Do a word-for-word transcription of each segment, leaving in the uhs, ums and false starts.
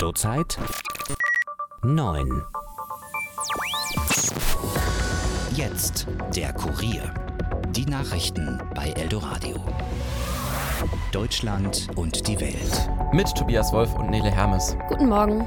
Zurzeit neun. Jetzt der Kurier. Die Nachrichten bei Eldoradio. Deutschland und die Welt. Mit Tobias Wolf und Nele Hermes. Guten Morgen.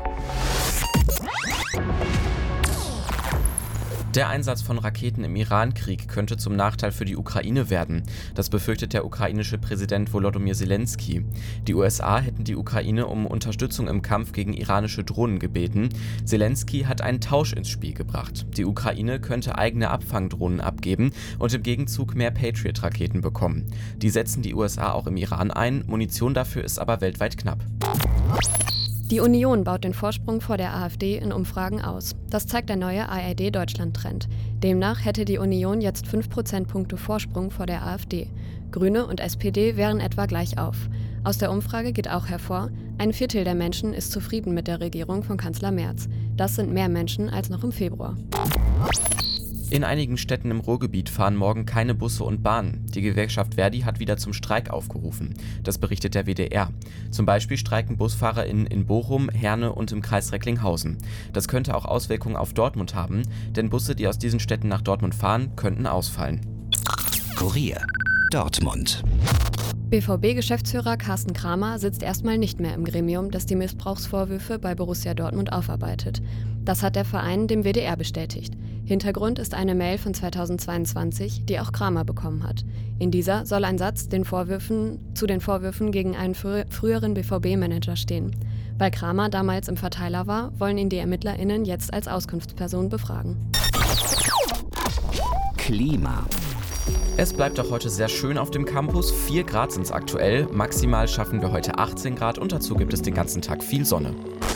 Der Einsatz von Raketen im Iran-Krieg könnte zum Nachteil für die Ukraine werden. Das befürchtet der ukrainische Präsident Volodymyr Zelensky. Die U S A hätten die Ukraine um Unterstützung im Kampf gegen iranische Drohnen gebeten. Zelensky hat einen Tausch ins Spiel gebracht. Die Ukraine könnte eigene Abfangdrohnen abgeben und im Gegenzug mehr Patriot-Raketen bekommen. Die setzen die U S A auch im Iran ein. Munition dafür ist aber weltweit knapp. Die Union baut den Vorsprung vor der AfD in Umfragen aus. Das zeigt der neue A R D-Deutschland-Trend. Demnach hätte die Union jetzt fünf Prozentpunkte Vorsprung vor der AfD. Grüne und S P D wären etwa gleich auf. Aus der Umfrage geht auch hervor, ein Viertel der Menschen ist zufrieden mit der Regierung von Kanzler Merz. Das sind mehr Menschen als noch im Februar. In einigen Städten im Ruhrgebiet fahren morgen keine Busse und Bahnen. Die Gewerkschaft Verdi hat wieder zum Streik aufgerufen. Das berichtet der W D R. Zum Beispiel streiken BusfahrerInnen in Bochum, Herne und im Kreis Recklinghausen. Das könnte auch Auswirkungen auf Dortmund haben, denn Busse, die aus diesen Städten nach Dortmund fahren, könnten ausfallen. Kurier Dortmund. B V B-Geschäftsführer Carsten Kramer sitzt erstmal nicht mehr im Gremium, das die Missbrauchsvorwürfe bei Borussia Dortmund aufarbeitet. Das hat der Verein dem W D R bestätigt. Hintergrund ist eine Mail von zweitausendzweiundzwanzig, die auch Kramer bekommen hat. In dieser soll ein Satz den Vorwürfen, zu den Vorwürfen gegen einen frü- früheren B V B-Manager stehen. Weil Kramer damals im Verteiler war, wollen ihn die ErmittlerInnen jetzt als Auskunftsperson befragen. Klima. Es bleibt auch heute sehr schön auf dem Campus. vier Grad sind es aktuell. Maximal schaffen wir heute achtzehn Grad und dazu gibt es den ganzen Tag viel Sonne.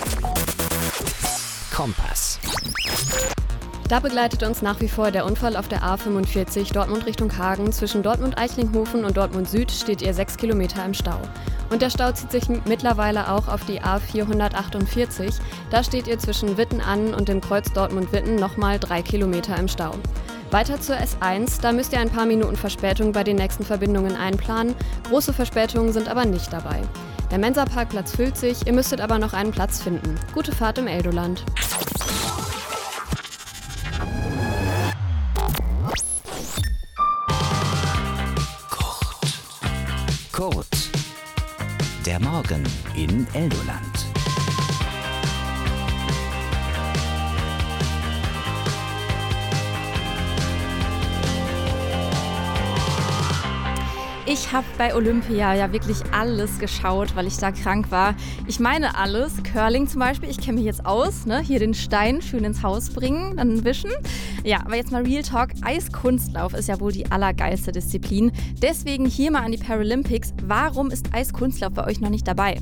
Kompass. Da begleitet uns nach wie vor der Unfall auf der A fünfundvierzig Dortmund Richtung Hagen. Zwischen Dortmund-Eichlinghofen und Dortmund Süd steht ihr sechs Kilometer im Stau. Und der Stau zieht sich mittlerweile auch auf die A vierhundertachtundvierzig. Da steht ihr zwischen Witten-Annen und dem Kreuz Dortmund-Witten nochmal drei Kilometer im Stau. Weiter zur S eins, da müsst ihr ein paar Minuten Verspätung bei den nächsten Verbindungen einplanen. Große Verspätungen sind aber nicht dabei. Der Mensa-Parkplatz füllt sich, ihr müsstet aber noch einen Platz finden. Gute Fahrt im Eldoland. Kurt. Der Morgen in Eldoland. Ich habe bei Olympia ja wirklich alles geschaut, weil ich da krank war. Ich meine alles. Curling zum Beispiel, ich kenne mich jetzt aus. Ne? Hier den Stein schön ins Haus bringen, dann wischen. Ja, aber jetzt mal Real Talk. Eiskunstlauf ist ja wohl die allergeilste Disziplin. Deswegen hier mal an die Paralympics. Warum ist Eiskunstlauf bei euch noch nicht dabei?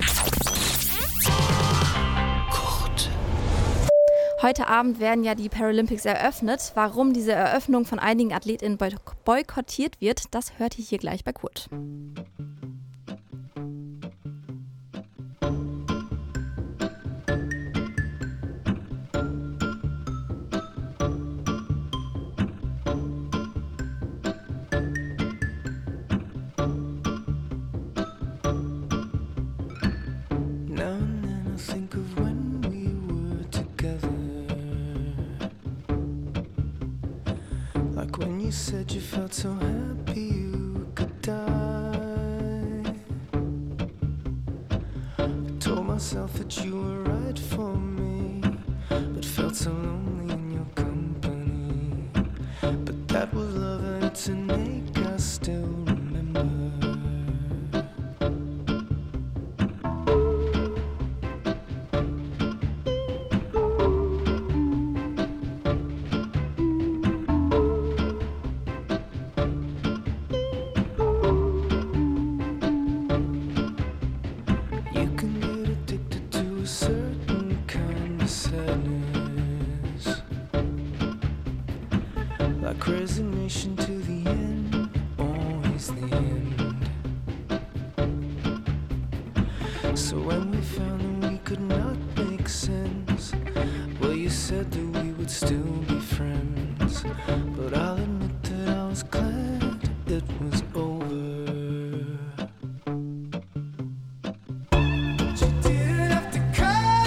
Heute Abend werden ja die Paralympics eröffnet. Warum diese Eröffnung von einigen AthletInnen boykottiert wird, das hört ihr hier gleich bei Kurt. Like when you said you felt so happy you could die. I told myself that you were right for me, but felt so lonely in your company. But that was love and it's an ache I still remember. Like resignation to the end, always the end. So when we found that we could not make sense, well, you said that we would still be friends. But I'll admit that I was glad it was over. But you didn't have to cut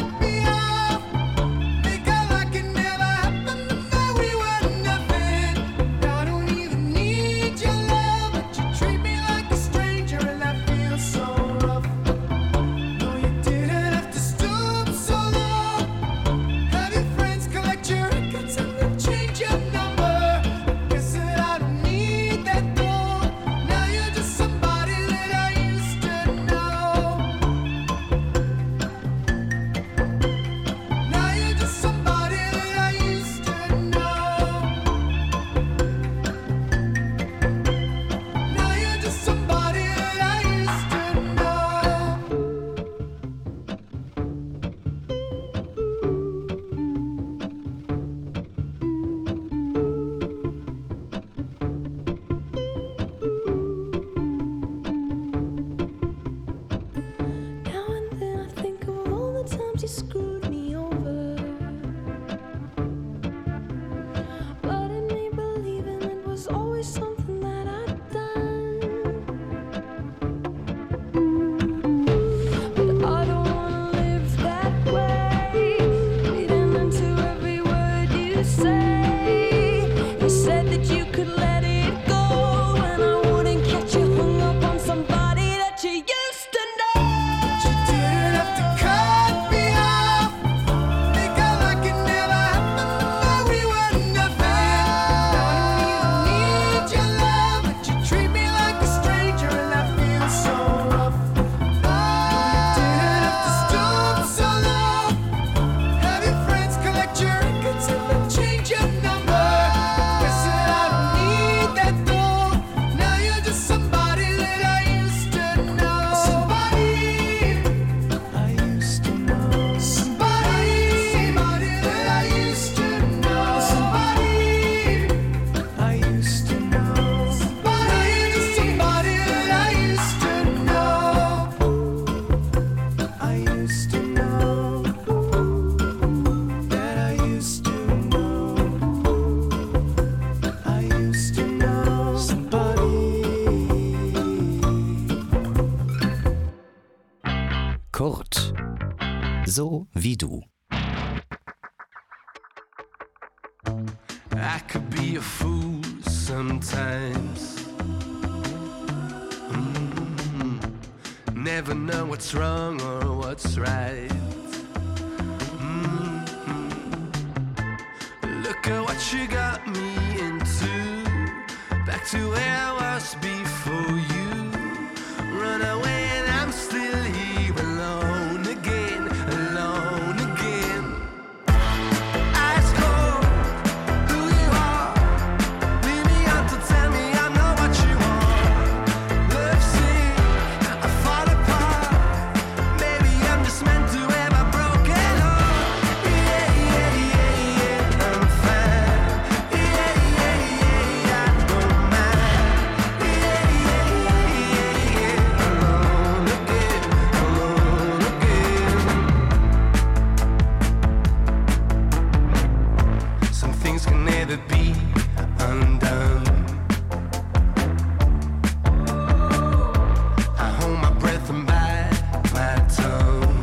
Kurt. So wie du. I could be a fool sometimes. Mm-hmm. Never know what's wrong or what's right. Mm-hmm. Look at what you got me into. Back to where I was before you. Run away and I'm still here alone again, alone again. Ice cold, who you are. Leave me out to tell me I'm not what you want. Love sick, I fall apart. Maybe I'm just meant to have a broken heart. Yeah, yeah, yeah, yeah, I'm fine. Yeah, yeah, yeah, yeah, I don't mind. Yeah, yeah, yeah, yeah, yeah, alone again, alone again. Some things can never be undone. I hold my breath and bite my tongue.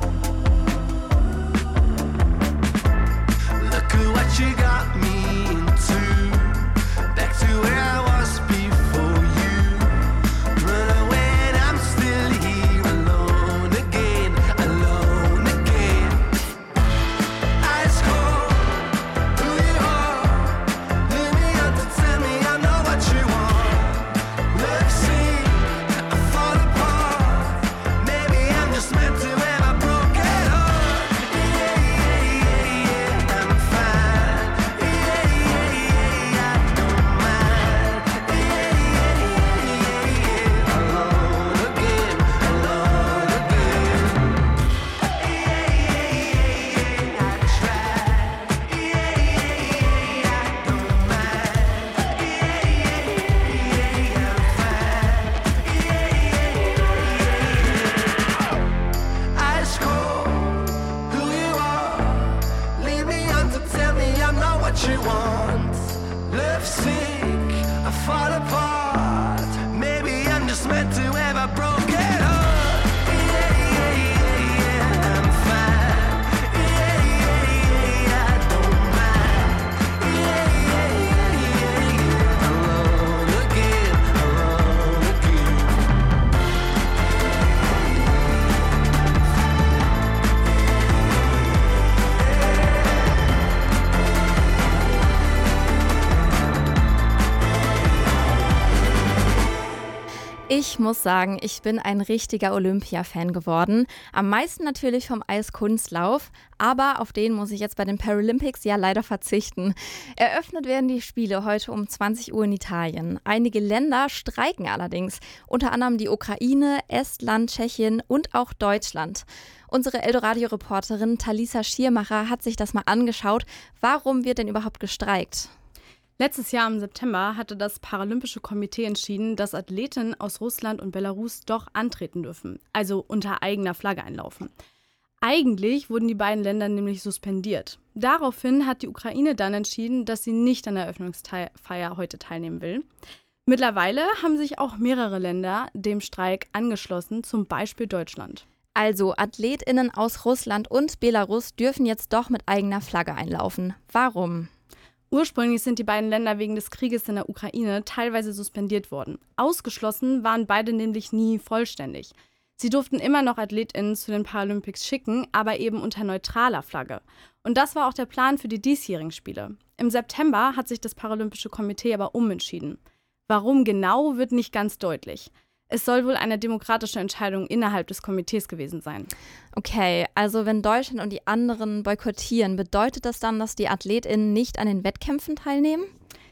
Look at what you got me into. Back to where I was before you. Run away and I'm still here alone again, alone again. Ice cold, who you are. Leave me out to tell me I know what you want. Love sick, I fall apart. Maybe I'm just meant to have a broken heart. Yeah, yeah, yeah, yeah, I'm fine. Yeah, yeah, yeah, yeah, I don't mind. Yeah, yeah, yeah, yeah, yeah, alone again, alone again. Yeah, yeah, yeah, yeah, I try. Yeah, yeah, yeah, yeah, I don't mind. Yeah, yeah, yeah, yeah, yeah, I'm fine. Yeah, yeah, yeah, yeah. Ice cold, who you are. Leave me out to tell me I'm not what you want. Love sick, I fall apart. Maybe I'm just meant to have a broken heart. Yeah, yeah, yeah, yeah, I'm fine. Yeah, yeah, yeah, yeah, I don't mind. Yeah, yeah, yeah, yeah, yeah, alone again, alone again. Ich muss sagen, ich bin ein richtiger Olympia-Fan geworden. Am meisten natürlich vom Eiskunstlauf, aber auf den muss ich jetzt bei den Paralympics ja leider verzichten. Eröffnet werden die Spiele heute um zwanzig Uhr in Italien. Einige Länder streiken allerdings, unter anderem die Ukraine, Estland, Tschechien und auch Deutschland. Unsere Eldoradio-Reporterin Talisa Schiermacher hat sich das mal angeschaut. Warum wird denn überhaupt gestreikt? Letztes Jahr im September hatte das Paralympische Komitee entschieden, dass Athletinnen aus Russland und Belarus doch antreten dürfen, also unter eigener Flagge einlaufen. Eigentlich wurden die beiden Länder nämlich suspendiert. Daraufhin hat die Ukraine dann entschieden, dass sie nicht an der Eröffnungsfeier heute teilnehmen will. Mittlerweile haben sich auch mehrere Länder dem Streik angeschlossen, zum Beispiel Deutschland. Also AthletInnen aus Russland und Belarus dürfen jetzt doch mit eigener Flagge einlaufen. Warum? Ursprünglich sind die beiden Länder wegen des Krieges in der Ukraine teilweise suspendiert worden. Ausgeschlossen waren beide nämlich nie vollständig. Sie durften immer noch AthletInnen zu den Paralympics schicken, aber eben unter neutraler Flagge. Und das war auch der Plan für die diesjährigen Spiele. Im September hat sich das Paralympische Komitee aber umentschieden. Warum genau, wird nicht ganz deutlich. Es soll wohl eine demokratische Entscheidung innerhalb des Komitees gewesen sein. Okay, also wenn Deutschland und die anderen boykottieren, bedeutet das dann, dass die AthletInnen nicht an den Wettkämpfen teilnehmen?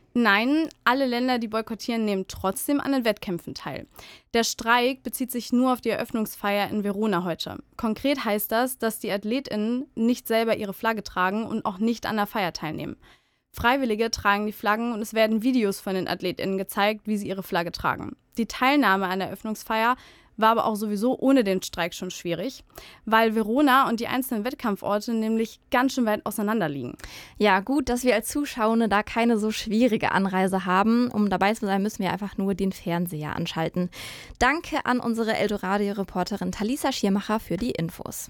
Nein, alle Länder, die boykottieren, nehmen trotzdem an den Wettkämpfen teil. Der Streik bezieht sich nur auf die Eröffnungsfeier in Verona heute. Konkret heißt das, dass die AthletInnen nicht selber ihre Flagge tragen und auch nicht an der Feier teilnehmen. Freiwillige tragen die Flaggen und es werden Videos von den AthletInnen gezeigt, wie sie ihre Flagge tragen. Die Teilnahme an der Eröffnungsfeier War aber auch sowieso ohne den Streik schon schwierig, weil Verona und die einzelnen Wettkampforte nämlich ganz schön weit auseinander liegen. Ja, gut, dass wir als Zuschauende da keine so schwierige Anreise haben. Um dabei zu sein, müssen wir einfach nur den Fernseher anschalten. Danke an unsere Eldoradio-Reporterin Talisa Schiermacher für die Infos.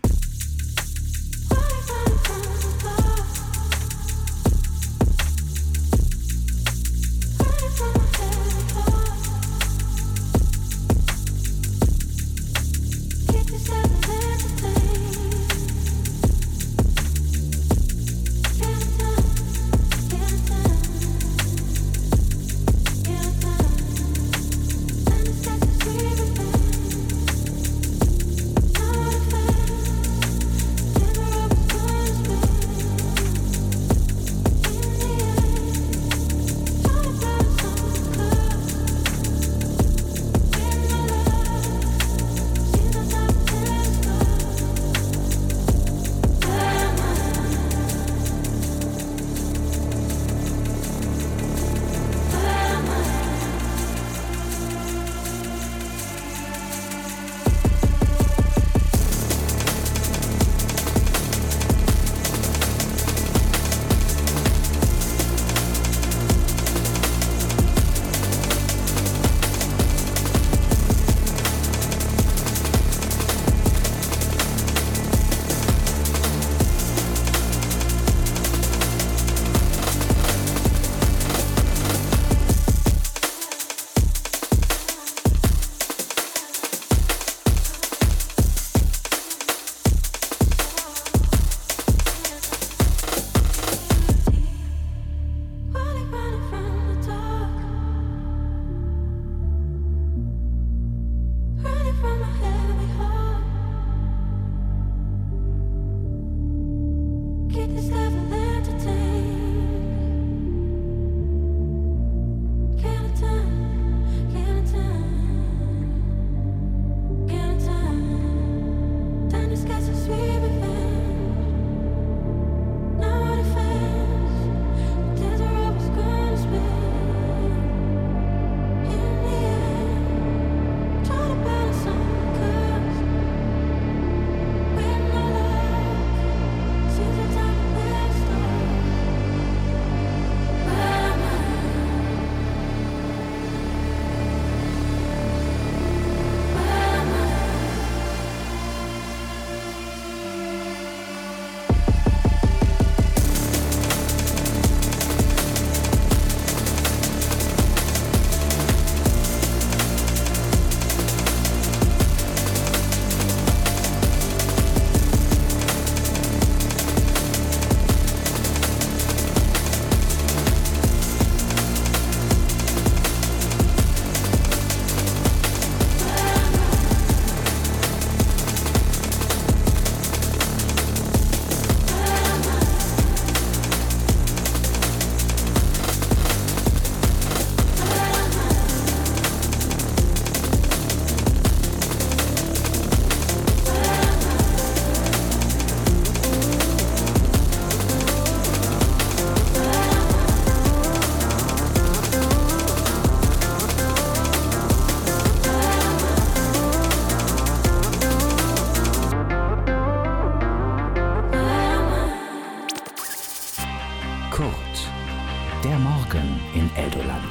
Der Morgen in Eldoland.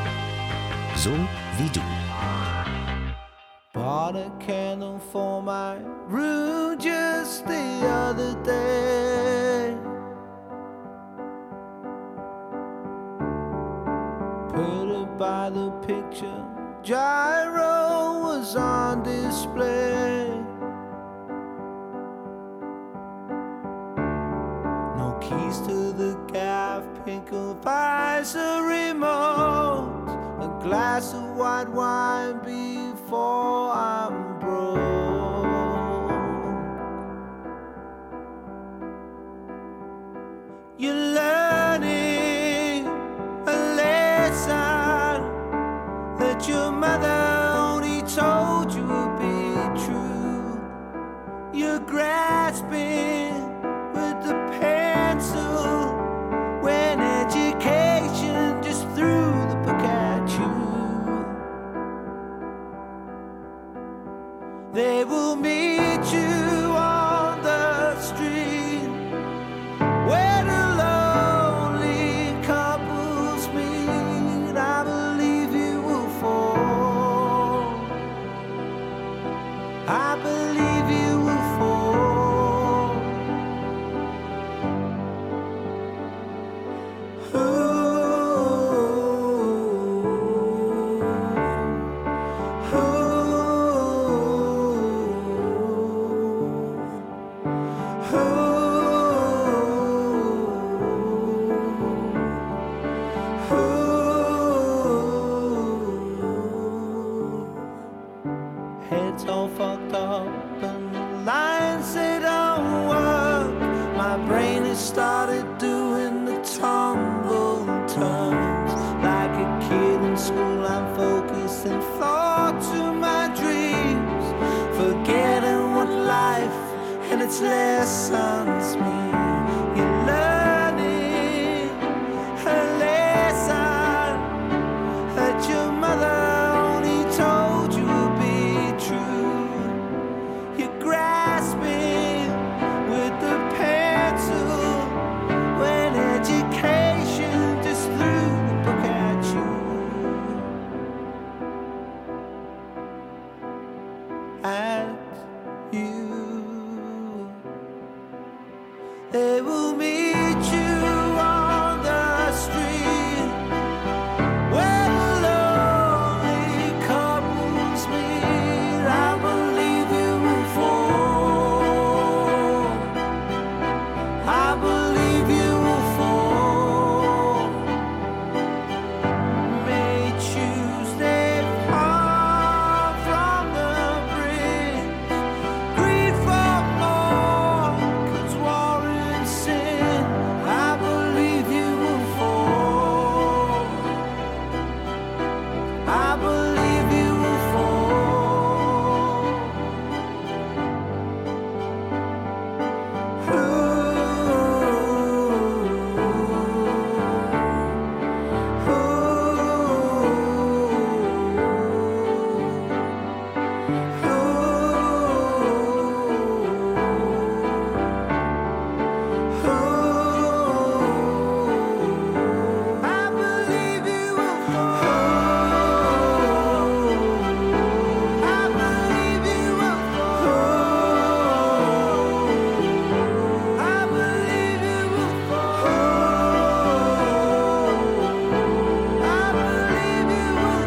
So wie du. Bought a candle for my room just the other day. Put it by the picture, gyro was on display. No keys to the gaff, pink of eyes, a remote, a glass of white wine before I'm broke. You're learning a lesson that your mother only told you would be true. You're grasping with the pencil when education just threw the book at you. They will meet you on the street where the lonely couples meet. I believe you will fall. I believe you will fall. Ooh. Heads all fucked up and the lines they don't work. My brain has started doing the tumble turns. Like a kid in school, I'm focusing thought to my dreams, forgetting what life and its lessons mean. You're learning a lesson that your mother only told you would be true. You're grasping with the pencil when education just threw the book at you. At you. They will meet you on the street where the lonely couples meet. I believe you will fall. I believe you will fall. May Tuesday fall from the bridge. Greed for more, 'cause war and sin. I believe you will fall. I believe you will fall. Ooh. I believe you will fall. I believe you will fall. I believe you will fall. I believe you will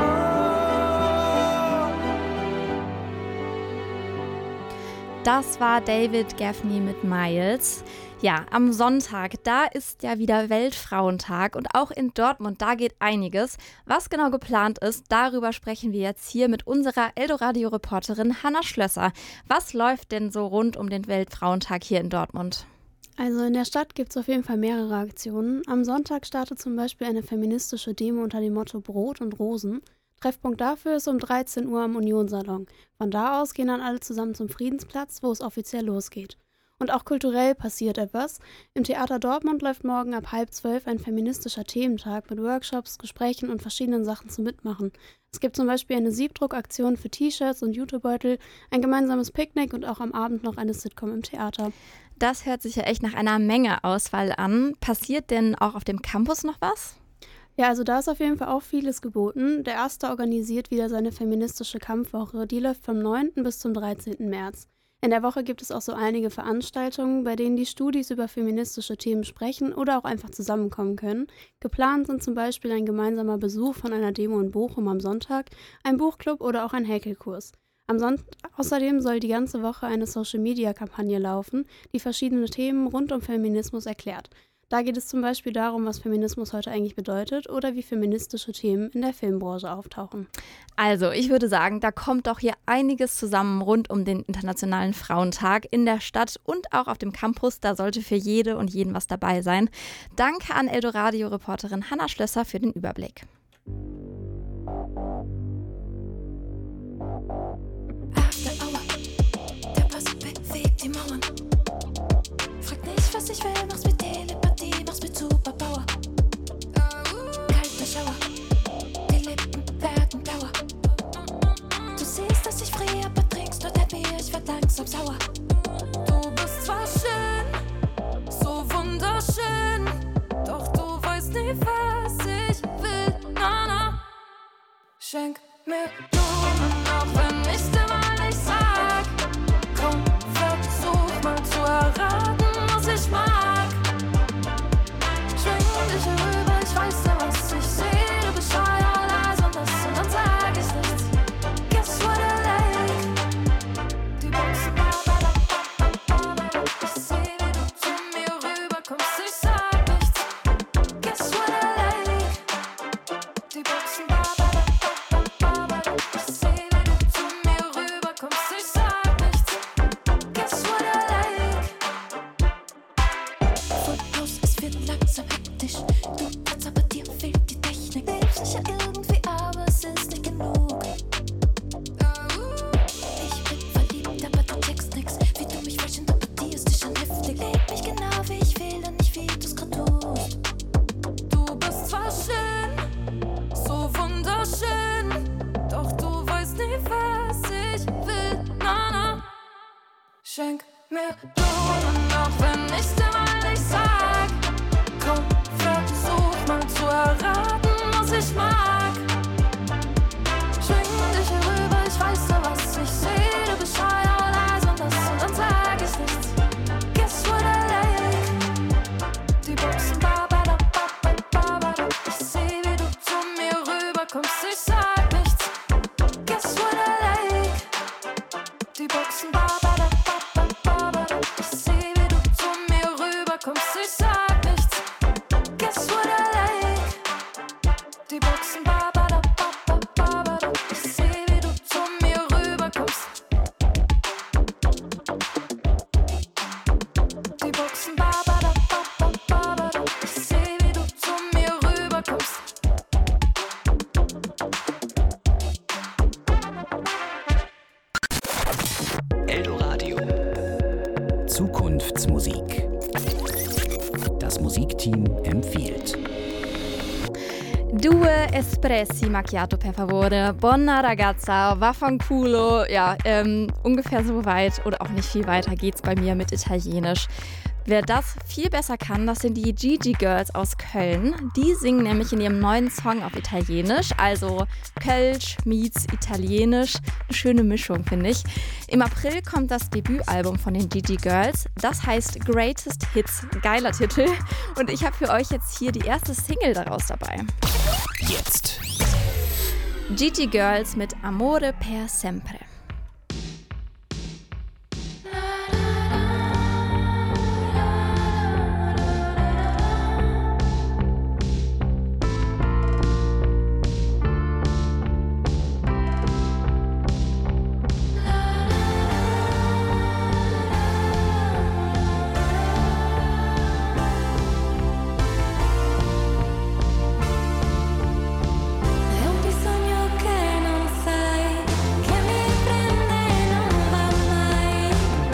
fall. Das war David Gaffney mit Miles. Ja, am Sonntag, da ist ja wieder Weltfrauentag und auch in Dortmund, da geht einiges. Was genau geplant ist, darüber sprechen wir jetzt hier mit unserer Eldoradio-Reporterin Hannah Schlösser. Was läuft denn so rund um den Weltfrauentag hier in Dortmund? Also in der Stadt gibt es auf jeden Fall mehrere Aktionen. Am Sonntag startet zum Beispiel eine feministische Demo unter dem Motto Brot und Rosen. Treffpunkt dafür ist um dreizehn Uhr am Unionssalon. Von da aus gehen dann alle zusammen zum Friedensplatz, wo es offiziell losgeht. Und auch kulturell passiert etwas. Im Theater Dortmund läuft morgen ab halb zwölf ein feministischer Thementag mit Workshops, Gesprächen und verschiedenen Sachen zum Mitmachen. Es gibt zum Beispiel eine Siebdruckaktion für T-Shirts und Jutebeutel, ein gemeinsames Picknick und auch am Abend noch eine Sitcom im Theater. Das hört sich ja echt nach einer Menge Auswahl an. Passiert denn auch auf dem Campus noch was? Ja, also da ist auf jeden Fall auch vieles geboten. Der Erste organisiert wieder seine feministische Kampfwoche. Die läuft vom neunten bis zum dreizehnten März. In der Woche gibt es auch so einige Veranstaltungen, bei denen die Studis über feministische Themen sprechen oder auch einfach zusammenkommen können. Geplant sind zum Beispiel ein gemeinsamer Besuch von einer Demo in Bochum am Sonntag, ein Buchclub oder auch ein Häkelkurs. Am Sonntag außerdem soll die ganze Woche eine Social-Media-Kampagne laufen, die verschiedene Themen rund um Feminismus erklärt. Da geht es zum Beispiel darum, was Feminismus heute eigentlich bedeutet oder wie feministische Themen in der Filmbranche auftauchen. Also, ich würde sagen, da kommt doch hier einiges zusammen rund um den Internationalen Frauentag in der Stadt und auch auf dem Campus. Da sollte für jede und jeden was dabei sein. Danke an Eldoradio-Reporterin Hannah Schlösser für den Überblick. After Hour, der Bass bewegt die Mauern. Frag nicht, was ich will, mach's mit Telepathie, mach's mit Superpower. Kalter Schauer, die Lippen werden blauer. Du siehst, dass ich friere, aber trinkst wird langsam sauer. Du bist zwar schön, so wunderschön, doch du weißt nie, was ich will. Na, na. Schenk mir Blumen, auch wenn ich dir mal nicht sag. Komm, versuch mal zu erraten, was ich mag. Schwing dich herüber, ich weiß ja, was ich sehe. Du bist scheu, all leise und das und dann sag ich nichts. Guess what I like? Die Boxen, ba, ba, ba, ba, ba, ba, ba. Ich seh, wie du zu mir rüberkommst, ich sag nichts. Guess what I like? Die Boxen, ba, ba, ba, ba, ba, ba, ba. Ich seh, wie du zu mir rüberkommst, ich sag nichts. Guess what I like? Fotos, es wird langsam hektisch. Du kannst, aber dir fehlt die Technik. Liebst dich ja irgendwie, aber es ist nicht genug. Ich bin verliebt, aber du checkst nix. Wie du mich falsch interpretierst, ist schon heftig. Lieb mich genau, wie ich will und nicht, wie du's grad tust. Du bist zwar schön, so wunderschön, doch du weißt nie, was ich will. Na, na. Schenk mir Blumen, auch wenn ich dir mal nicht sag. Komm, versuch mal zu erraten, was ich mag. Schwing dich herüber, ich weiß ja, was ich seh. Du bist scheu, aber leise und das und dann sag ich nichts. Guess what I like? Die Boxen, ba, ba, da, ba, ba, ba, ba, da. Ich seh, wie du zu mir rüberkommst, ich sag nichts. Guess what I like? Die Boxen, ba, ba, da, ba, ba, ba, ba, da. Ich seh, wie du zu mir rüberkommst, ich sag nichts. Guess what I like? Die Boxen, ba, ba, da, ba, ba, ba, ba, da. Ich seh, wie du zu mir rüberkommst. Die Boxen, ba, ba, da, ba, ba, ba, ba, da. Ich seh, wie du zu mir rüberkommst. Eldoradio. Zukunftsmusik. Das Musikteam empfiehlt. Due espressi macchiato per favore, buona ragazza, vaffanculo. Ja, ähm, ungefähr so weit oder auch nicht viel weiter geht's bei mir mit Italienisch. Wer das viel besser kann, das sind die Gigi Girls aus Köln. Die singen nämlich in ihrem neuen Song auf Italienisch, also Kölsch meets Italienisch. Eine schöne Mischung, finde ich. Im April kommt das Debütalbum von den Gigi Girls. Das heißt Greatest Hits. Geiler Titel. Und ich habe für euch jetzt hier die erste Single daraus dabei. Jetzt. Gigi Girls mit Amore per sempre. È un bisogno che non sai, che mi prende e non va mai.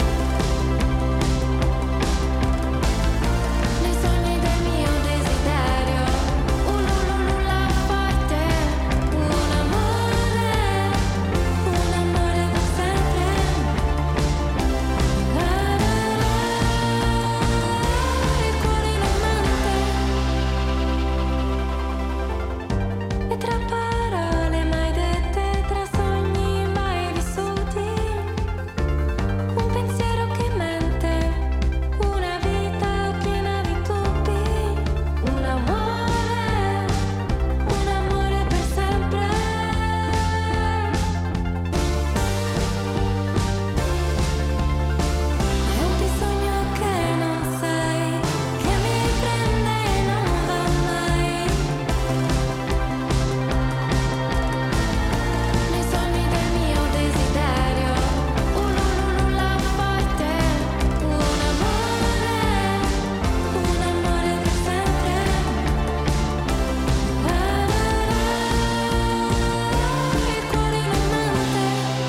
Nei sogni del mio desiderio, ululula forte, un amore, un amore per sempre. La la la, il cuore in amante. E tra parole mai dette, tra sogni mai vissuti, un pensiero che mente, una vita piena di dubbi, un amore, un amore per sempre. È un bisogno che non sai, che mi prende e non va mai. Nei sogni del mio desiderio, ululula forte, un amore, un amore per sempre. La la la, il cuore in amante.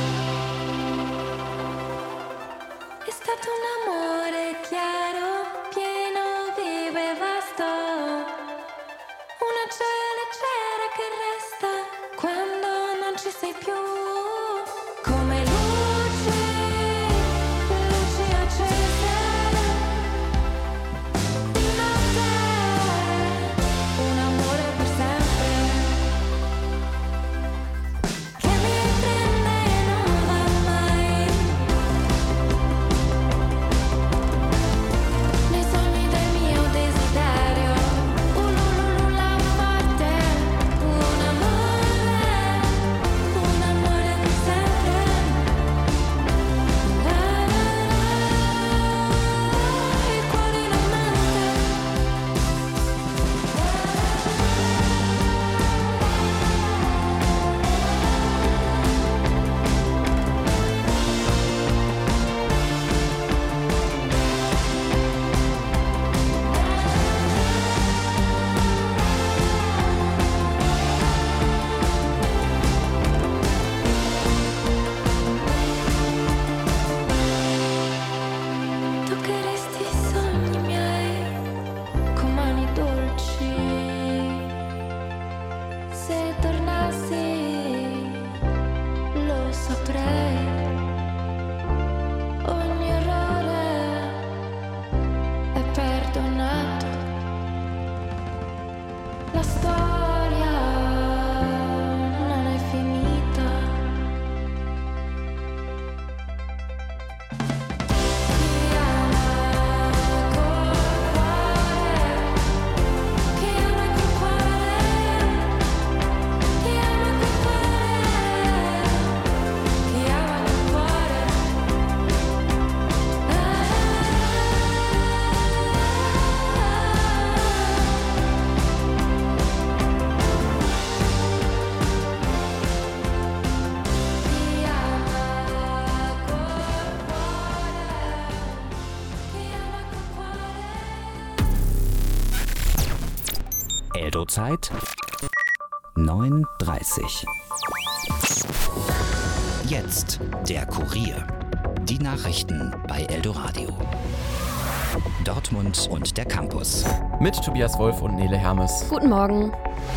È stato un amore chiaro, pieno, vivo e vasto. Una gioia leggera che resta quando non ci sei più. Come luci saprei ogni errore è perdonato. La storia non è finita. Chi ama col cuore, chi ama col cuore, chi ama col cuore, chi ama col cuore. Chi ama col cuore, chi ama col cuore. Eldo-Zeit neun Uhr dreißig. Jetzt der Kurier. Die Nachrichten bei Eldoradio. Dortmund und der Campus. Mit Tobias Wolf und Nele Hermes. Guten Morgen.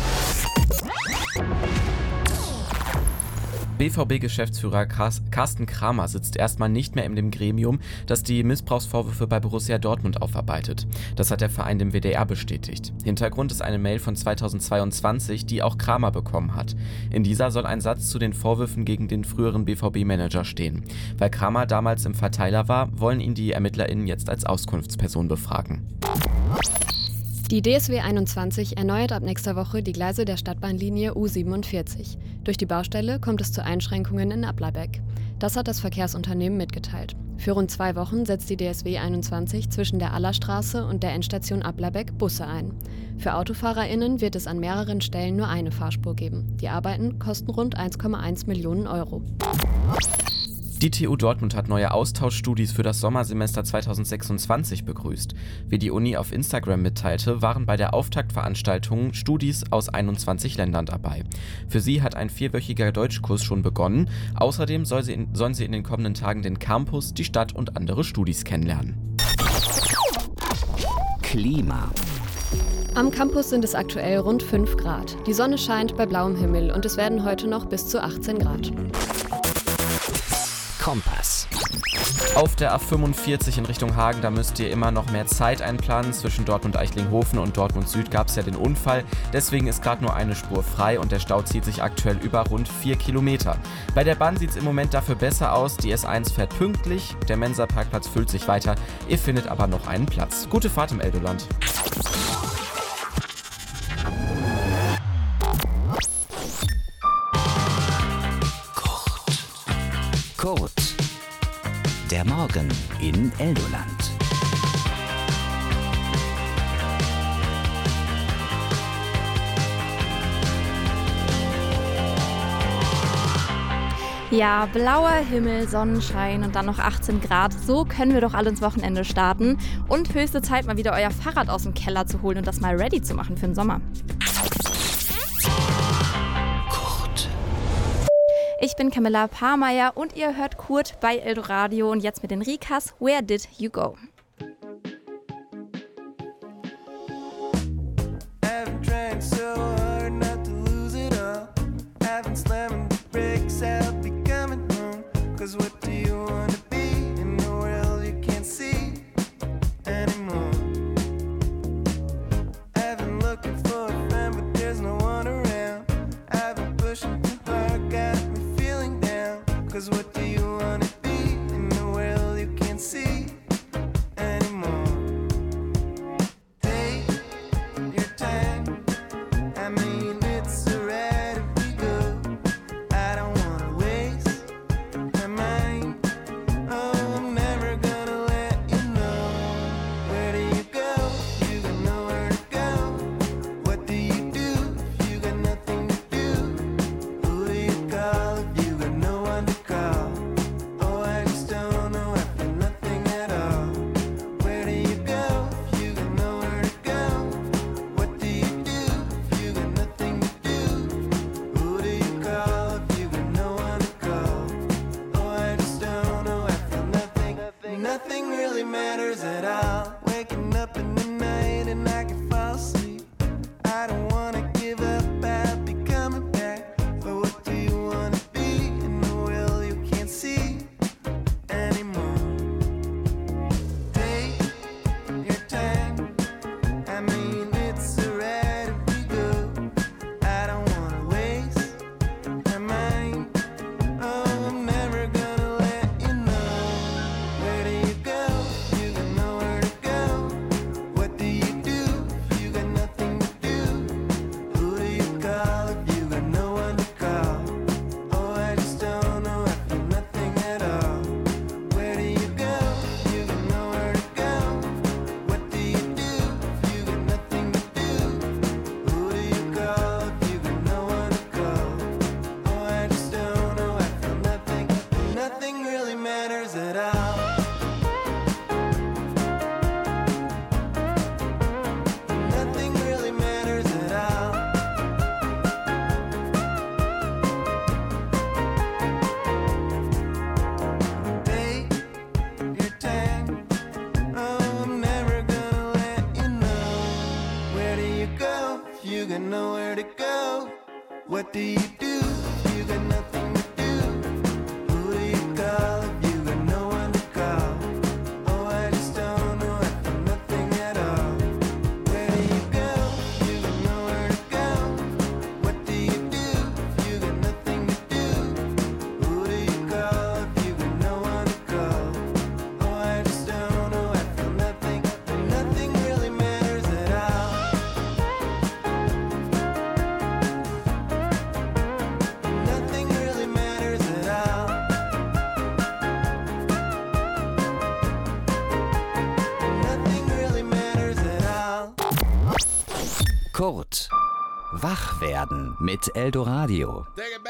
B V B-Geschäftsführer Carsten Kramer sitzt erstmal nicht mehr in dem Gremium, das die Missbrauchsvorwürfe bei Borussia Dortmund aufarbeitet. Das hat der Verein dem W D R bestätigt. Hintergrund ist eine Mail von zweitausendzweiundzwanzig, die auch Kramer bekommen hat. In dieser soll ein Satz zu den Vorwürfen gegen den früheren B V B-Manager stehen. Weil Kramer damals im Verteiler war, wollen ihn die ErmittlerInnen jetzt als Auskunftsperson befragen. Die D S W einundzwanzig erneuert ab nächster Woche die Gleise der Stadtbahnlinie U siebenundvierzig. Durch die Baustelle kommt es zu Einschränkungen in Applerbeck. Das hat das Verkehrsunternehmen mitgeteilt. Für rund zwei Wochen setzt die D S W einundzwanzig zwischen der Allerstraße und der Endstation Applerbeck Busse ein. Für AutofahrerInnen wird es an mehreren Stellen nur eine Fahrspur geben. Die Arbeiten kosten rund eins Komma eins Millionen Euro. Die T U Dortmund hat neue Austauschstudis für das Sommersemester zweitausendsechsundzwanzig begrüßt. Wie die Uni auf Instagram mitteilte, waren bei der Auftaktveranstaltung Studis aus einundzwanzig Ländern dabei. Für sie hat ein vierwöchiger Deutschkurs schon begonnen. Außerdem soll sie in, sollen sie in den kommenden Tagen den Campus, die Stadt und andere Studis kennenlernen. Klima. Am Campus sind es aktuell rund fünf Grad. Die Sonne scheint bei blauem Himmel und es werden heute noch bis zu achtzehn Grad. Kompass. Auf der A fünfundvierzig in Richtung Hagen, da müsst ihr immer noch mehr Zeit einplanen. Zwischen Dortmund-Eichlinghofen und Dortmund-Süd gab es ja den Unfall. Deswegen ist gerade nur eine Spur frei und der Stau zieht sich aktuell über rund vier Kilometer. Bei der Bahn sieht es im Moment dafür besser aus. Die S eins fährt pünktlich, der Mensa-Parkplatz füllt sich weiter. Ihr findet aber noch einen Platz. Gute Fahrt im Eldoland. Kurt. Der Morgen in Eldoland. Ja, blauer Himmel, Sonnenschein und dann noch achtzehn Grad. So können wir doch alle ins Wochenende starten. Und höchste Zeit, mal wieder euer Fahrrad aus dem Keller zu holen und das mal ready zu machen für den Sommer. Ich bin Camilla Pahrmeier und ihr hört Kurt bei Eldoradio und jetzt mit den Rikas Where Did You Go? Cause what do you wanna be in the world you can't see anymore? Take your time, I mean it's alright if we go. I don't wanna waste my mind. Oh, I'm never gonna let you know. Where do you go? You got nowhere to go. What do you do if you got nothing to do? Who do you call if you got no one to call? Kurt. Wach werden mit Eldoradio.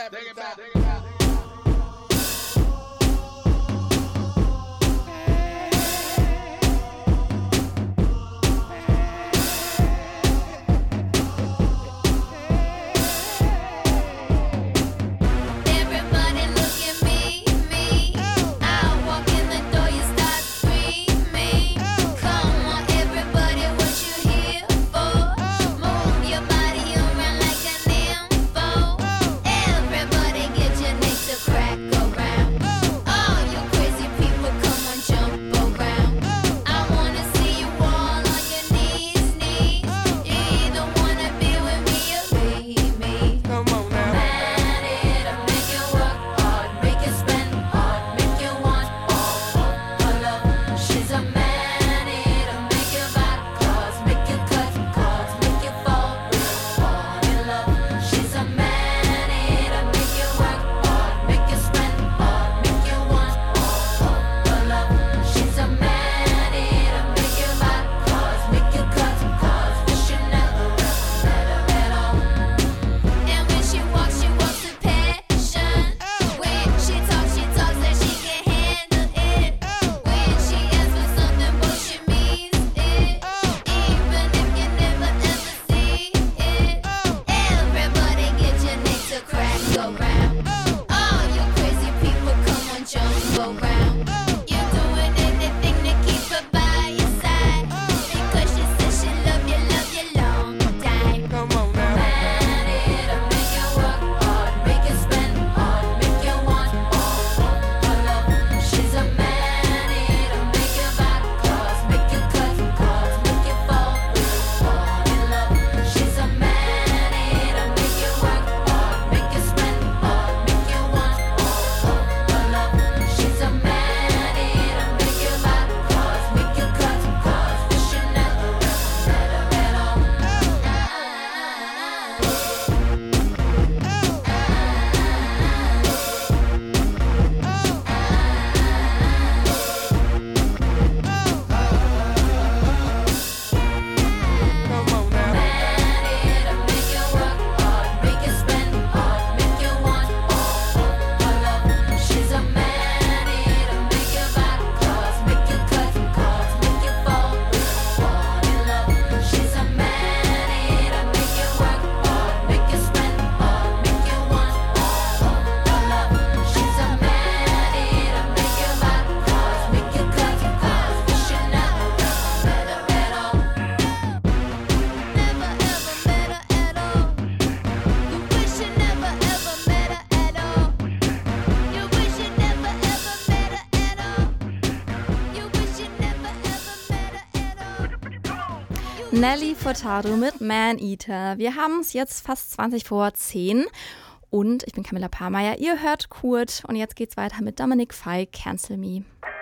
Nelly Furtado mit Man-Eater. Wir haben es jetzt fast zwanzig vor zehn und ich bin Camilla Pahrmeier. Ihr hört Kurt und jetzt geht's weiter mit Dominic Fike, Cancel Me.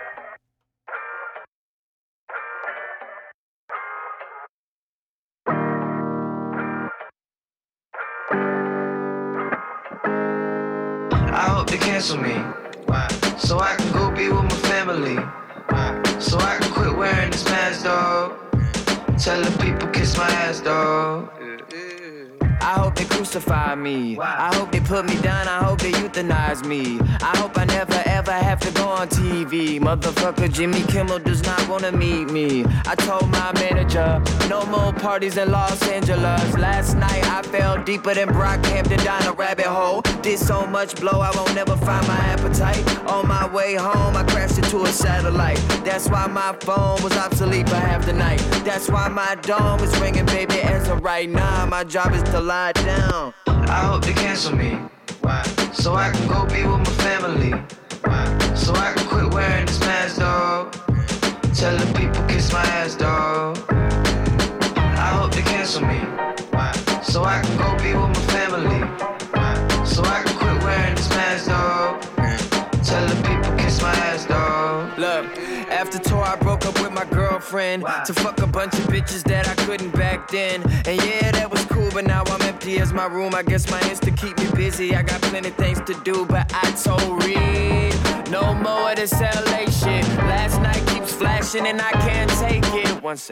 I hope they cancel me, so I can go be with my family, so I can quit wearing this mask, dog. Telling people kiss my ass, dog. I hope they crucify me. I hope they put me down. I hope they euthanize me. I hope I never ever have to go on T V. Motherfucker Jimmy Kimmel does not wanna meet me. I told my manager, no more parties in Los Angeles. Last night I fell deeper than Brockhampton down a rabbit hole. Did so much blow I won't never find my appetite. On my way home I crashed into a satellite. That's why my phone was obsolete for half the night. That's why my dome is ringing, baby, as of right now. My job is to lie down. I hope they cancel me, so I can go be with my family, so I can quit wearing this mask, dog. Telling people kiss my ass, dog. I hope they cancel me, so I can go be with my family, so I can quit wearing this mask, dog. Telling people kiss my ass, dog. Look, after tour I broke up with my girlfriend to fuck a bunch of bitches that I couldn't back then. And yeah, that was cool, but now I'm empty as my room. I guess mine is to keep me busy. I got plenty things to do, but I told Reed, no more of this L A shit. Last night keeps flashing and I can't take it. One sec.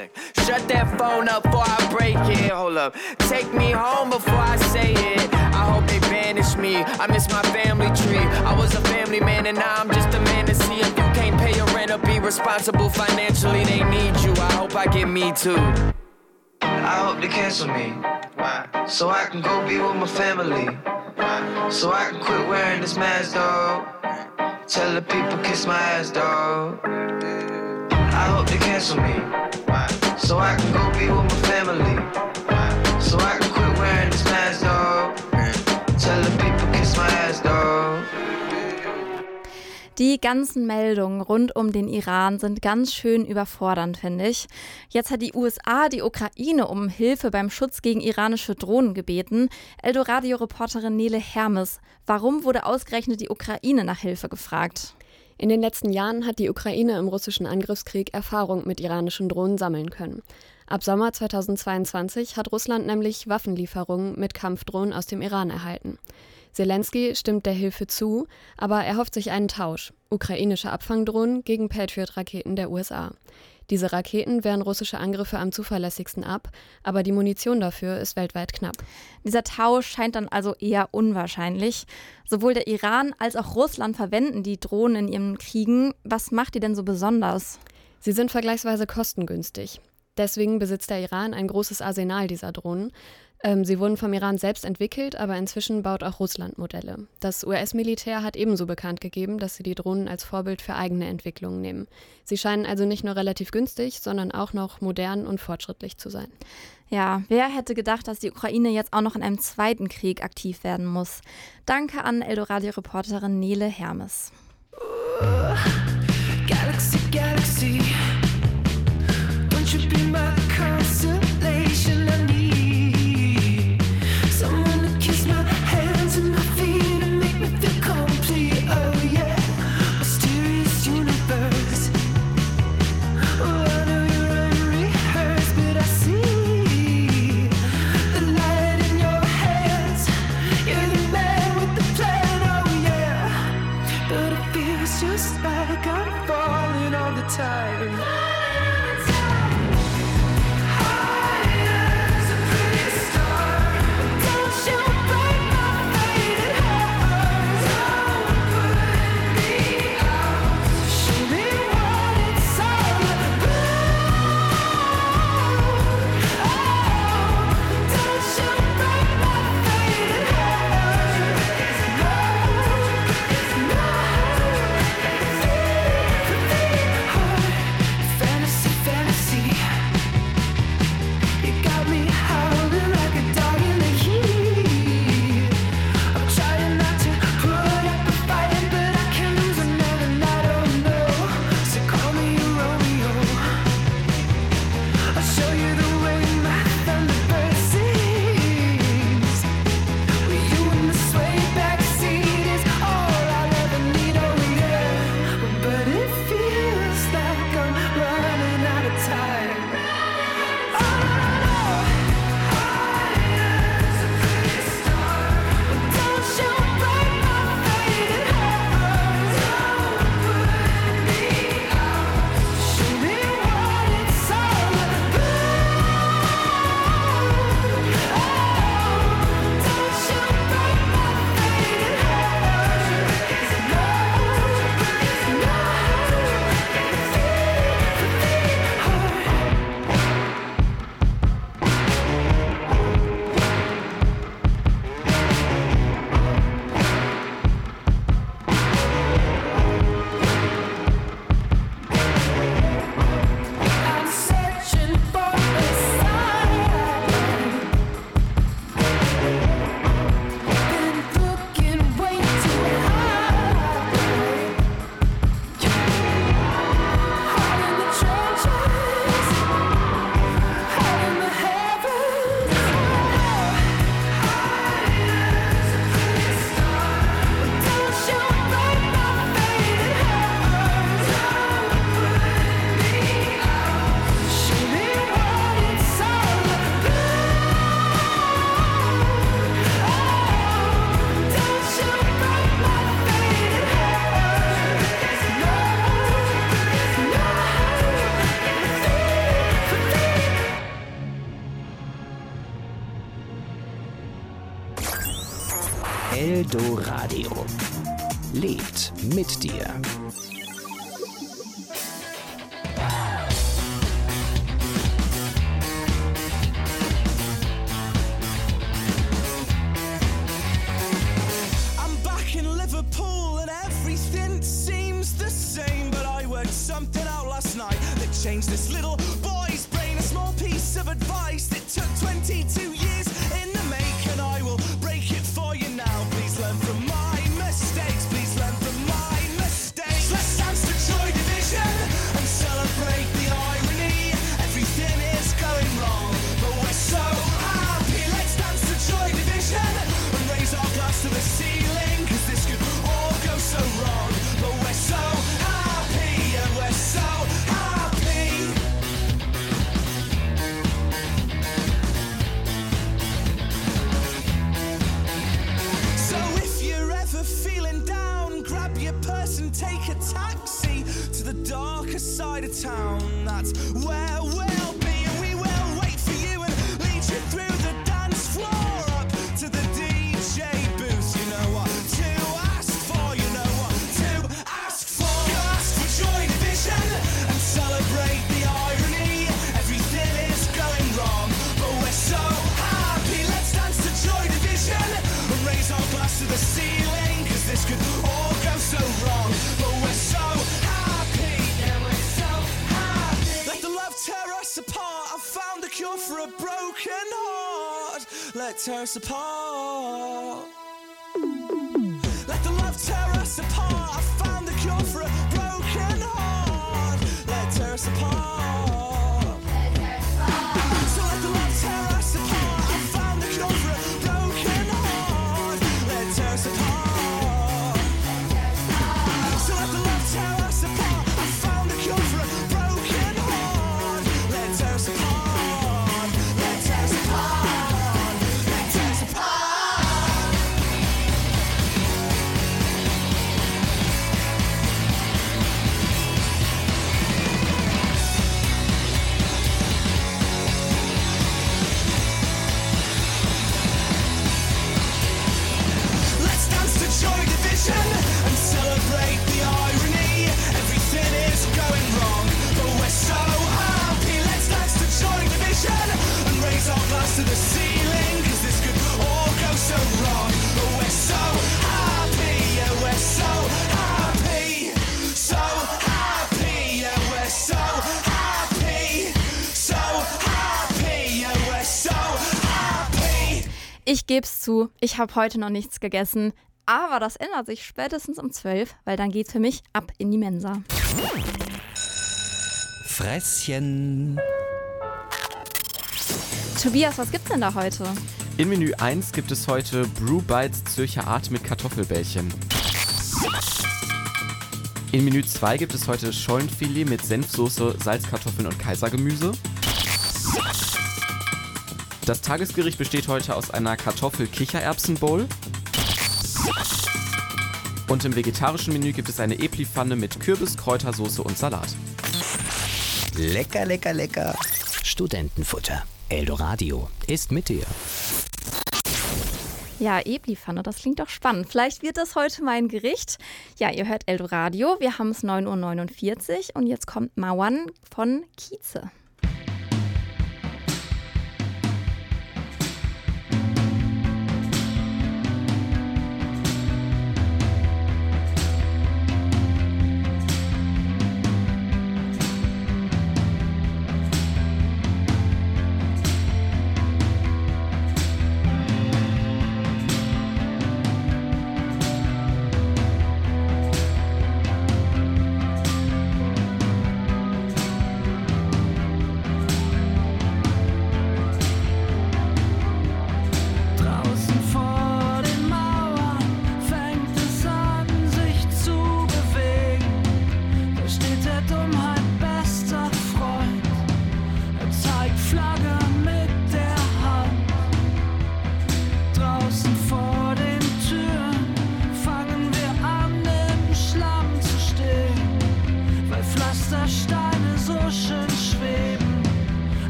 Shut that phone up before I break it. Hold up, take me home before I say it. I hope they banish me, I miss my family tree. I was a family man and now I'm just a man to see. If you can't pay your rent or be responsible financially, they need you. I hope I get me too. I hope they cancel me, so I can go be with my family. So I can quit wearing this mask, dog. Tell the people kiss my ass, dog. I hope they cancel me, so I can go be with my family. So I can quit wearing this mask, dog. Tell the people kiss my ass, dog. Die ganzen Meldungen rund um den Iran sind ganz schön überfordernd, finde ich. Jetzt hat die U S A die Ukraine um Hilfe beim Schutz gegen iranische Drohnen gebeten. Eldoradio-Reporterin Nele Hermes, warum wurde ausgerechnet die Ukraine nach Hilfe gefragt? In den letzten Jahren hat die Ukraine im russischen Angriffskrieg Erfahrung mit iranischen Drohnen sammeln können. Ab Sommer zweitausendzweiundzwanzig hat Russland nämlich Waffenlieferungen mit Kampfdrohnen aus dem Iran erhalten. Zelensky stimmt der Hilfe zu, aber er hofft sich einen Tausch: ukrainische Abfangdrohnen gegen Patriot-Raketen der U S A. Diese Raketen wehren russische Angriffe am zuverlässigsten ab, aber die Munition dafür ist weltweit knapp. Dieser Tausch scheint dann also eher unwahrscheinlich. Sowohl der Iran als auch Russland verwenden die Drohnen in ihren Kriegen. Was macht die denn so besonders? Sie sind vergleichsweise kostengünstig. Deswegen besitzt der Iran ein großes Arsenal dieser Drohnen. Ähm, sie wurden vom Iran selbst entwickelt, aber inzwischen baut auch Russland Modelle. Das U S-Militär hat ebenso bekannt gegeben, dass sie die Drohnen als Vorbild für eigene Entwicklungen nehmen. Sie scheinen also nicht nur relativ günstig, sondern auch noch modern und fortschrittlich zu sein. Ja, wer hätte gedacht, dass die Ukraine jetzt auch noch in einem zweiten Krieg aktiv werden muss? Danke an Eldoradio-Reporterin Nele Hermes. Uh, galaxy, galaxy. Won't you be my constellation? I need someone to kiss my hands and my feet and make me feel complete. Oh yeah, mysterious universe. Oh, I know you're unrehearsed, but I see the light in your hands. You're the man with the plan. Oh yeah, but it feels just like I'm falling all the time. Eldoradio. Lebt mit dir. Liverpool and everything seems the same, but I worked something out last night that changed this little boy's brain. A small piece of advice that took twenty-two years in the make, and I will break it for you now. Please learn from my mistakes. Please learn from my mistakes. Let's dance to Joy Division and celebrate the irony. Everything is going wrong, but we're so happy. Let's dance to Joy Division and raise our glass to the ceiling, 'cause this could all go so wrong, but we're so happy, and we're so happy. So if you're ever feeling down, grab your purse and take a taxi to the darker side of town. That's where we'll be, and we will wait for you and lead you through the dance floor up to the D J booth. You know what to ask for, you know what to ask for. You ask for Joy Division and celebrate the irony. Everything is going wrong, but we're so happy. Let's dance to Joy Division and raise our glass to the ceiling, 'cause this could all go so wrong, but we're so happy, yeah, we're so happy. Let the love tear us apart. I found the cure for a broken heart. Let tear us apart. Let the love tear us apart. I found the cure for a broken heart. Let tear us apart. So let the love tear us apart. I found the cure for a broken heart. Let tear us apart. So let the love tear us apart. I found the cure for a broken heart. Let tear us apart. Let tear us apart. Let tear us apart. Let's dance to Joy Division and celebrate the irony. Everything is going wrong, but we're so happy. Let's dance to Joy Division and raise our glass to the ceiling, 'cause this could all go so wrong, but we're so happy, yeah, we're so happy. So happy, yeah, we're so happy. So happy, yeah, we're so happy. Ich geb's zu, ich habe heute noch nichts gegessen. Aber das ändert sich spätestens um zwölf, weil dann geht's für mich ab in die Mensa. Fresschen. Tobias, was gibt's denn da heute? In Menü eins gibt es heute Brew Bites Zürcher Art mit Kartoffelbällchen. In Menü zwei gibt es heute Schollenfilet mit Senfsoße, Salzkartoffeln und Kaisergemüse. Das Tagesgericht besteht heute aus einer Kartoffel-Kichererbsen-Bowl. Und im vegetarischen Menü gibt es eine Epli-Pfanne mit Kürbis, Kräutersoße und Salat. Lecker, lecker, lecker. Studentenfutter. Eldoradio ist mit dir. Ja, Epli-Pfanne, das klingt doch spannend. Vielleicht wird das heute mein Gericht. Ja, ihr hört Eldoradio, wir haben es neun Uhr neunundvierzig und jetzt kommt Mauern von Kieze.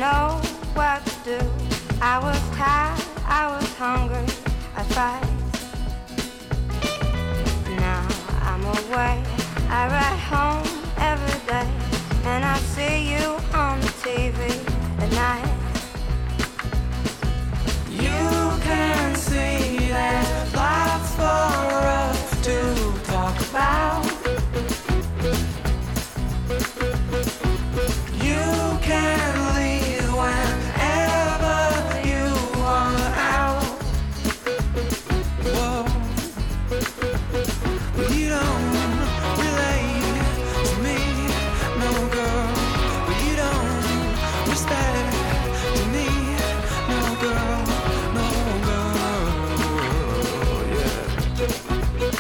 know what to do. I was tired, I was hungry, I fight. Now I'm away, I ride home every day, and I see you on the T V at night. You can see there's lots for us to talk about. You can leave whenever you want out. Whoa. Well, you don't relate to me, no girl. Well, you don't respect to me, no girl, no girl, yeah.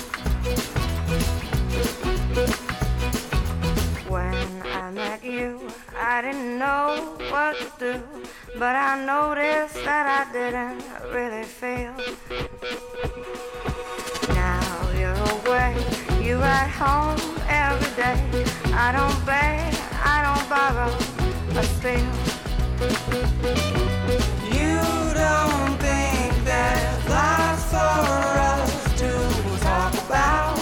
When I met you, I didn't know what to do, but I noticed that I didn't really feel. Now you're away, you ride home every day. I don't beg, I don't borrow, but still. You don't think there's lots for us to talk about.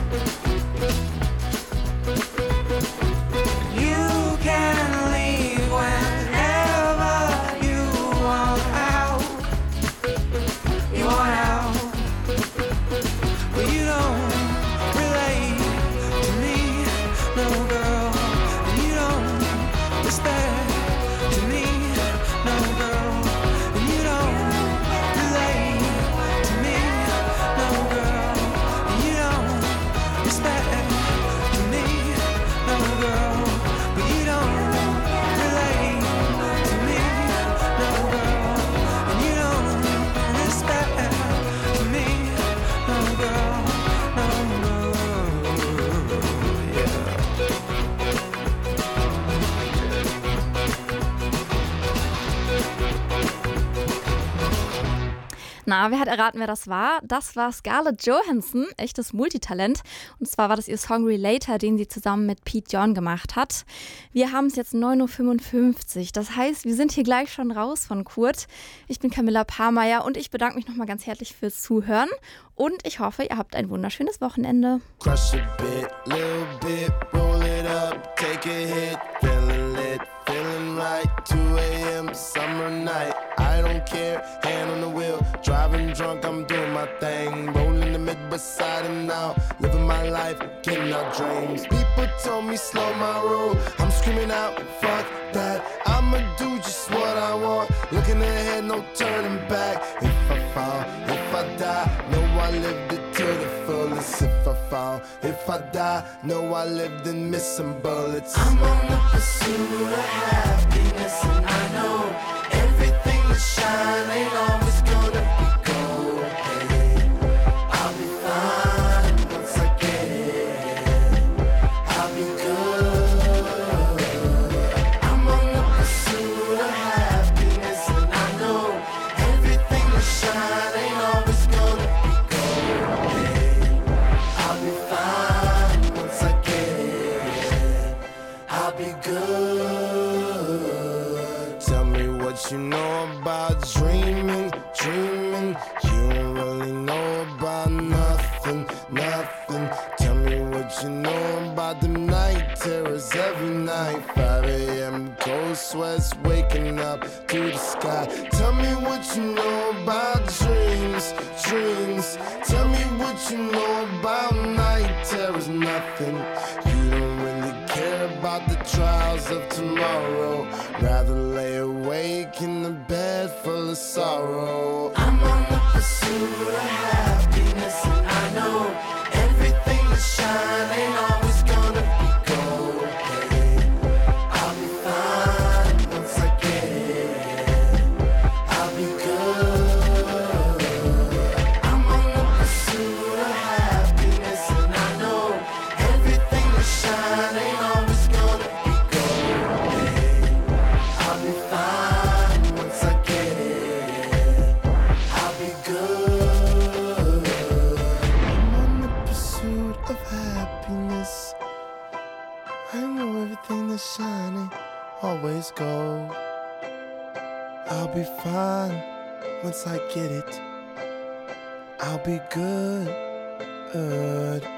You can leave whenever you want out. You want out. But you don't relate to me, no girl. And you don't respect to me, no girl. And you don't relate to me, no girl. And you don't respect to me, no girl. But you don't relate to me, no girl. And you don't respect to me, no girl, no girl, yeah. Na, wer hat erraten, wer das war? Das war Scarlett Johansson, echtes Multitalent. Und zwar war das ihr Song Relator, den sie zusammen mit Pete John gemacht hat. Wir haben es jetzt neun Uhr fünfundfünfzig. Das heißt, wir sind hier gleich schon raus von Kurt. Ich bin Camilla Pahrmeier und ich bedanke mich nochmal ganz herzlich fürs Zuhören. Und ich hoffe, ihr habt ein wunderschönes Wochenende. Crush a bit, little bit, roll it up, take a hit, feeling lit, feeling right, two a.m. summer night, I don't care, hand on the wheel, driving drunk, I'm doing my thing, rolling the mid beside him now, living my life, getting our dreams, people told me slow my roll, I'm screaming out, fuck that, I'ma do just what I want, looking ahead, no turning back, if I fall, if I die, no I lived it to the fullest. If I fall, if I die, know I lived and missed some bullets. I'm on the pursuit of happiness, and I know everything that shine ain't always gonna be gold. Hey, I'll be fine once I get it. I'll be good. I'm on the pursuit of happiness, and I know everything that shine ain't always gonna be. You know about dreaming, dreaming. You don't really know about nothing, nothing. Tell me what you know about them night terrors every night. five a.m. cold sweats waking up to the sky. Tell me what you know about dreams, dreams. Tell me what you know about night terrors, nothing. You don't really care about the trials of tomorrow. Rather lay awake in the bed full of sorrow. I'm on the pursuit of happiness, and I know everything that shine ain't always gonna be gold. Hey, I'll be fine once I get it. I'll be good. I'm on the pursuit of happiness, and I know everything that shine ain't always gonna be gold. Hey, I'll be fine once I get it. I'll be fine once I get it. I'll be good, good.